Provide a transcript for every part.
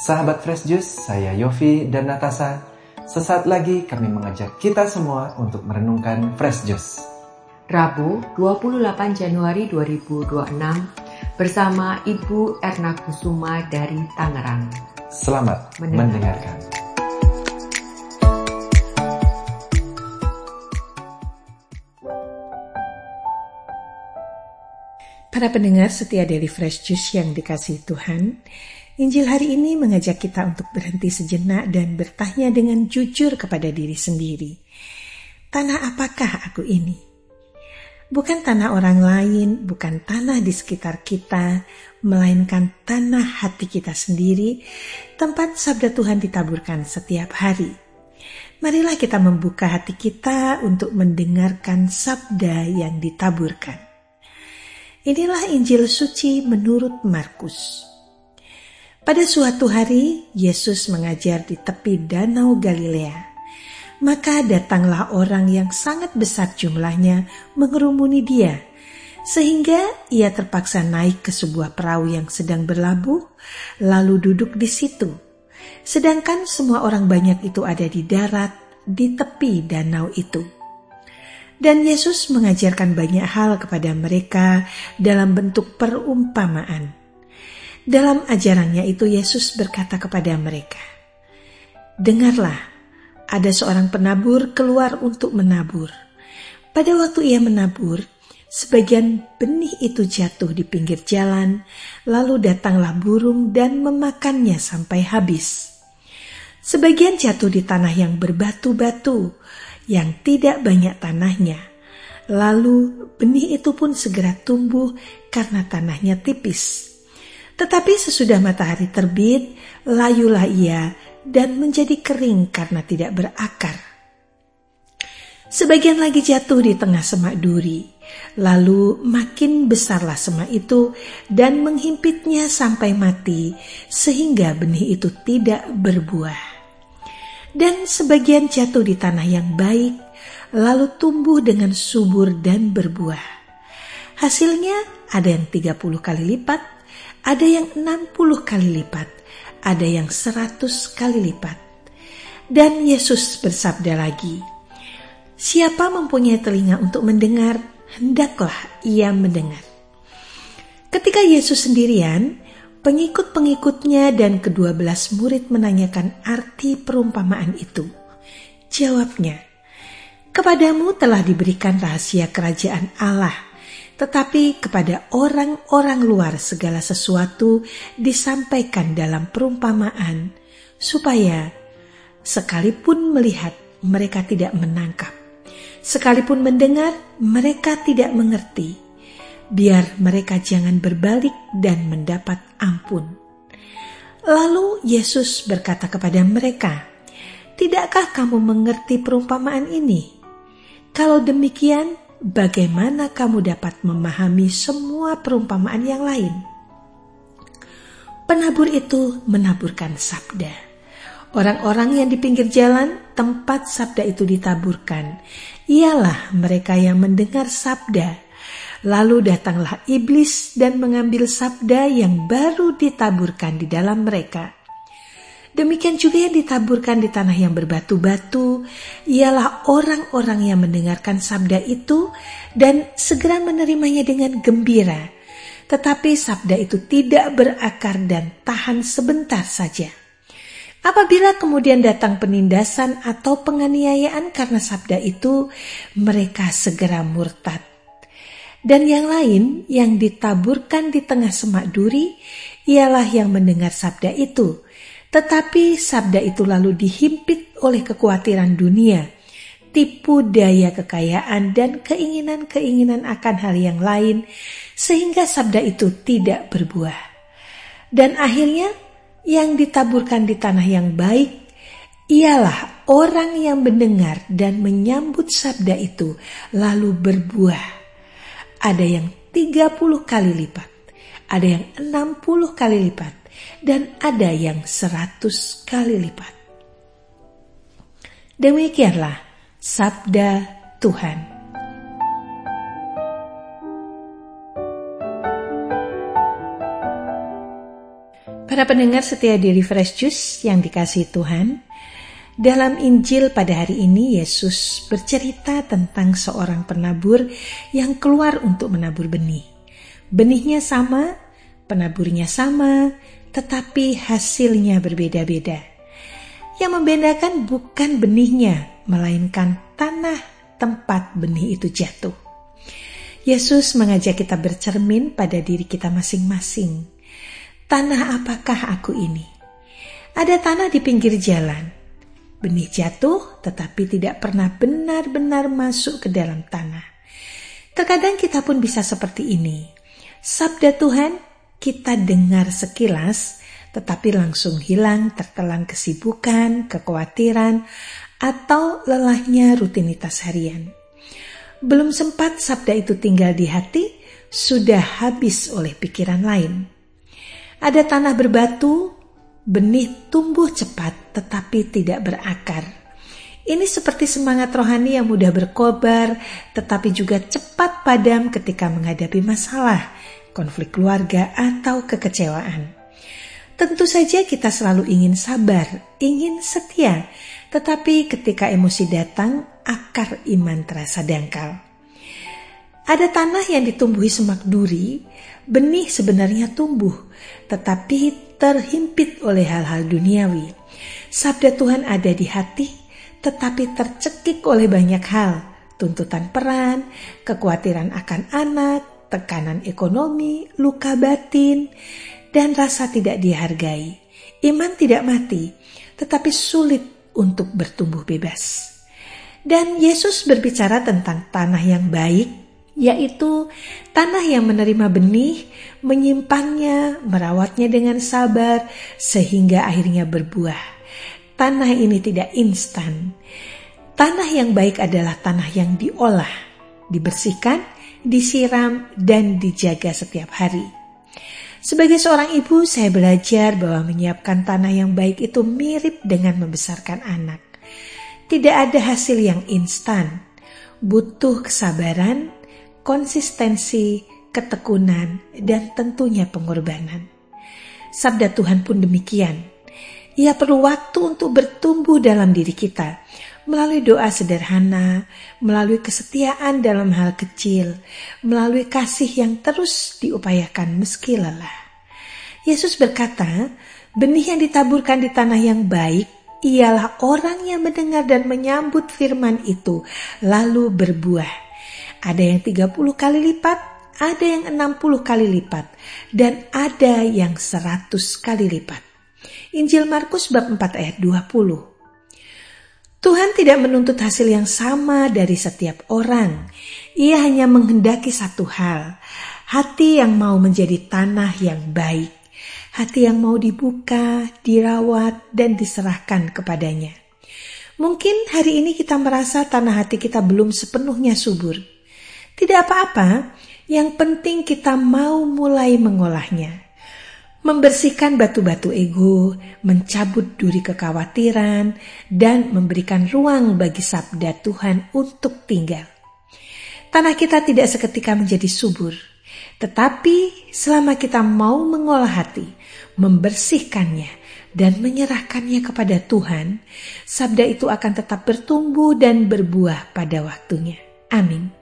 Sahabat Fresh Juice, saya Yofi dan Natasha. Sesaat lagi kami mengajak kita semua untuk merenungkan Fresh Juice. Rabu 28 Januari 2026 bersama Ibu Erna Kusuma dari Tangerang. Selamat mendengarkan. Para pendengar setia dari Fresh Juice yang dikasihi Tuhan, Injil hari ini mengajak kita untuk berhenti sejenak dan bertanya dengan jujur kepada diri sendiri. Tanah apakah aku ini? Bukan tanah orang lain, bukan tanah di sekitar kita, melainkan tanah hati kita sendiri, tempat sabda Tuhan ditaburkan setiap hari. Marilah kita membuka hati kita untuk mendengarkan sabda yang ditaburkan. Inilah Injil suci menurut Markus. Pada suatu hari, Yesus mengajar di tepi Danau Galilea. Maka datanglah orang yang sangat besar jumlahnya mengerumuni dia, sehingga ia terpaksa naik ke sebuah perahu yang sedang berlabuh, lalu duduk di situ. Sedangkan semua orang banyak itu ada di darat, di tepi danau itu. Dan Yesus mengajarkan banyak hal kepada mereka dalam bentuk perumpamaan. Dalam ajarannya itu Yesus berkata kepada mereka, "Dengarlah, ada seorang penabur keluar untuk menabur. Pada waktu ia menabur, sebagian benih itu jatuh di pinggir jalan, lalu datanglah burung dan memakannya sampai habis. Sebagian jatuh di tanah yang berbatu-batu, yang tidak banyak tanahnya. Lalu benih itu pun segera tumbuh karena tanahnya tipis. Tetapi sesudah matahari terbit, layulah ia dan menjadi kering karena tidak berakar. Sebagian lagi jatuh di tengah semak duri, lalu makin besarlah semak itu dan menghimpitnya sampai mati, sehingga benih itu tidak berbuah. Dan sebagian jatuh di tanah yang baik, lalu tumbuh dengan subur dan berbuah. Hasilnya ada yang 30 kali lipat, ada yang 60 kali lipat, ada yang 100 kali lipat. Dan Yesus bersabda lagi, siapa mempunyai telinga untuk mendengar, hendaklah ia mendengar. Ketika Yesus sendirian, pengikut-pengikutnya dan ke-12 murid menanyakan arti perumpamaan itu. Jawabnya, kepadamu telah diberikan rahasia kerajaan Allah, tetapi kepada orang-orang luar segala sesuatu disampaikan dalam perumpamaan, supaya sekalipun melihat mereka tidak menangkap, sekalipun mendengar mereka tidak mengerti, biar mereka jangan berbalik dan mendapat ampun. Lalu Yesus berkata kepada mereka, tidakkah kamu mengerti perumpamaan ini? Kalau demikian, bagaimana kamu dapat memahami semua perumpamaan yang lain? Penabur itu menaburkan sabda. Orang-orang yang di pinggir jalan tempat sabda itu ditaburkan, ialah mereka yang mendengar sabda. Lalu datanglah iblis dan mengambil sabda yang baru ditaburkan di dalam mereka. Demikian juga yang ditaburkan di tanah yang berbatu-batu, ialah orang-orang yang mendengarkan sabda itu dan segera menerimanya dengan gembira. Tetapi sabda itu tidak berakar dan tahan sebentar saja. Apabila kemudian datang penindasan atau penganiayaan karena sabda itu, mereka segera murtad. Dan yang lain yang ditaburkan di tengah semak duri, ialah yang mendengar sabda itu. Tetapi sabda itu lalu dihimpit oleh kekhawatiran dunia, tipu daya kekayaan dan keinginan-keinginan akan hal yang lain, sehingga sabda itu tidak berbuah. Dan akhirnya yang ditaburkan di tanah yang baik, ialah orang yang mendengar dan menyambut sabda itu lalu berbuah. Ada yang 30 kali lipat, ada yang 60 kali lipat, dan ada yang 100 kali lipat. Demikianlah sabda Tuhan. Para pendengar setia di Refresh Juice yang dikasihi Tuhan, dalam Injil pada hari ini Yesus bercerita tentang seorang penabur yang keluar untuk menabur benih. Benihnya sama, penaburnya sama, tetapi hasilnya berbeda-beda. Yang membedakan bukan benihnya, melainkan tanah tempat benih itu jatuh. Yesus mengajak kita bercermin pada diri kita masing-masing. Tanah apakah aku ini? Ada tanah di pinggir jalan. Benih jatuh tetapi tidak pernah benar-benar masuk ke dalam tanah. Terkadang kita pun bisa seperti ini. Sabda Tuhan kita dengar sekilas tetapi langsung hilang tertelan kesibukan, kekhawatiran, atau lelahnya rutinitas harian. Belum sempat sabda itu tinggal di hati, sudah habis oleh pikiran lain. Ada tanah berbatu, benih tumbuh cepat tetapi tidak berakar. Ini seperti semangat rohani yang mudah berkobar tetapi juga cepat padam ketika menghadapi masalah, konflik keluarga atau kekecewaan. Tentu saja kita selalu ingin sabar, ingin setia, tetapi ketika emosi datang, akar iman terasa dangkal. Ada tanah yang ditumbuhi semak duri, benih sebenarnya tumbuh, tetapi terhimpit oleh hal-hal duniawi. Sabda Tuhan ada di hati, tetapi tercekik oleh banyak hal, tuntutan peran, kekhawatiran akan anak, tekanan ekonomi, luka batin, dan rasa tidak dihargai. Iman tidak mati, tetapi sulit untuk bertumbuh bebas. Dan Yesus berbicara tentang tanah yang baik, yaitu tanah yang menerima benih, menyimpannya, merawatnya dengan sabar, sehingga akhirnya berbuah. Tanah ini tidak instan. Tanah yang baik adalah tanah yang diolah, dibersihkan, disiram, dan dijaga setiap hari. Sebagai seorang ibu, saya belajar bahwa menyiapkan tanah yang baik itu mirip dengan membesarkan anak. Tidak ada hasil yang instan, butuh kesabaran, konsistensi, ketekunan, dan tentunya pengorbanan. Sabda Tuhan pun demikian. Ia perlu waktu untuk bertumbuh dalam diri kita, melalui doa sederhana, melalui kesetiaan dalam hal kecil, melalui kasih yang terus diupayakan meski lelah. Yesus berkata, benih yang ditaburkan di tanah yang baik ialah orang yang mendengar dan menyambut firman itu, lalu berbuah. Ada yang 30 kali lipat, ada yang 60 kali lipat, dan ada yang 100 kali lipat. Injil Markus bab 4 ayat 20. Tuhan tidak menuntut hasil yang sama dari setiap orang. Ia hanya menghendaki satu hal, hati yang mau menjadi tanah yang baik, hati yang mau dibuka, dirawat, dan diserahkan kepadanya. Mungkin hari ini kita merasa tanah hati kita belum sepenuhnya subur. Tidak apa-apa, yang penting kita mau mulai mengolahnya. Membersihkan batu-batu ego, mencabut duri kekhawatiran, dan memberikan ruang bagi sabda Tuhan untuk tinggal. Tanah kita tidak seketika menjadi subur, tetapi selama kita mau mengolah hati, membersihkannya, dan menyerahkannya kepada Tuhan, sabda itu akan tetap bertumbuh dan berbuah pada waktunya. Amin.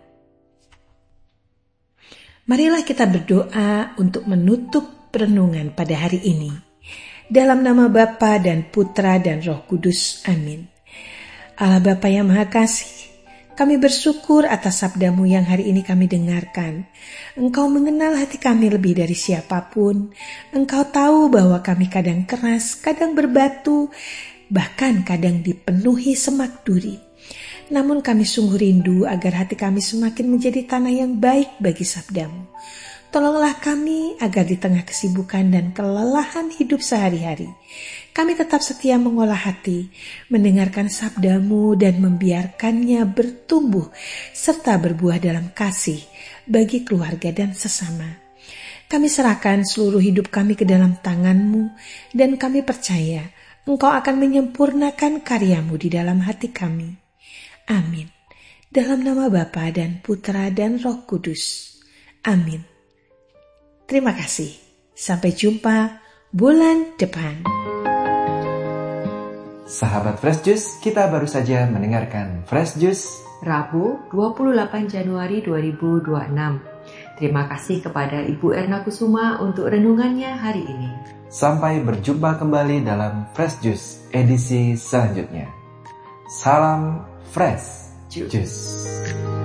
Marilah kita berdoa untuk menutup renungan pada hari ini. Dalam nama Bapa dan Putra dan Roh Kudus. Amin. Allah Bapa yang Maha Kasih, kami bersyukur atas sabda-Mu yang hari ini kami dengarkan. Engkau mengenal hati kami lebih dari siapapun. Engkau tahu bahwa kami kadang keras, kadang berbatu, bahkan kadang dipenuhi semak duri. Namun kami sungguh rindu agar hati kami semakin menjadi tanah yang baik bagi sabda-Mu. Tolonglah kami agar di tengah kesibukan dan kelelahan hidup sehari-hari, kami tetap setia mengolah hati, mendengarkan sabda-Mu dan membiarkannya bertumbuh serta berbuah dalam kasih bagi keluarga dan sesama. Kami serahkan seluruh hidup kami ke dalam tangan-Mu dan kami percaya Engkau akan menyempurnakan karya-Mu di dalam hati kami. Amin. Dalam nama Bapa dan Putra dan Roh Kudus. Amin. Terima kasih. Sampai jumpa bulan depan. Sahabat Fresh Juice, kita baru saja mendengarkan Fresh Juice Rabu 28 Januari 2026. Terima kasih kepada Ibu Erna Kusuma untuk renungannya hari ini. Sampai berjumpa kembali dalam Fresh Juice edisi selanjutnya. Salam Fresh Juice.